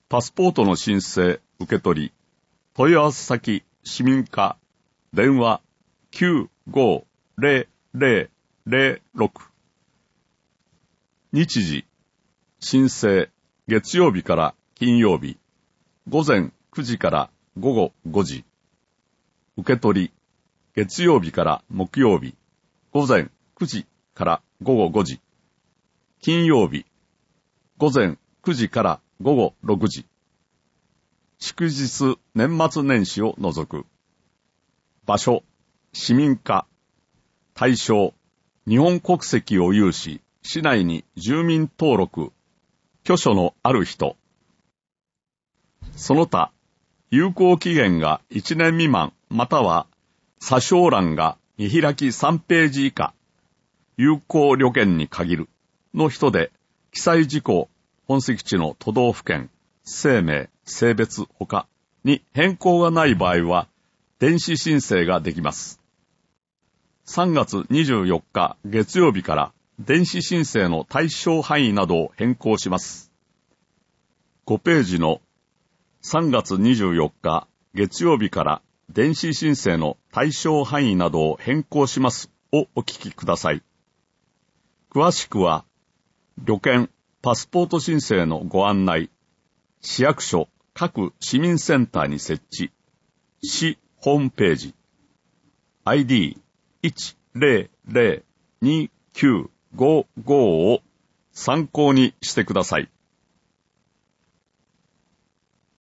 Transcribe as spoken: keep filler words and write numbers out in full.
パスポートの申請、受け取り、問い合わせ先、市民課、電話 きゅうごゼロゼロゼロろく。日時、申請、月曜日から金曜日、午前くじから午後ごじ。受け取り、月曜日から木曜日、午前くじから午後ごじ。金曜日、午前くじから午後ろくじ。祝日、年末年始を除く。場所、市民課。対象、日本国籍を有し、市内に住民登録、居所のある人。その他、有効期限がいちねん未満、または、査証欄が見開きさんページ以下、有効旅券に限る、の人で、記載事項、本籍地の都道府県、姓名、性別ほかに変更がない場合は、電子申請ができます。さんがつにじゅうよっか月曜日から電子申請の対象範囲などを変更します。ごページのさんがつにじゅうよっか月曜日から電子申請の対象範囲などを変更しますをお聞きください。詳しくは、旅券、パスポート申請のご案内、市役所、各市民センターに設置、市ホームページ、アイディーいちゼロゼロにきゅうごご を参考にしてください。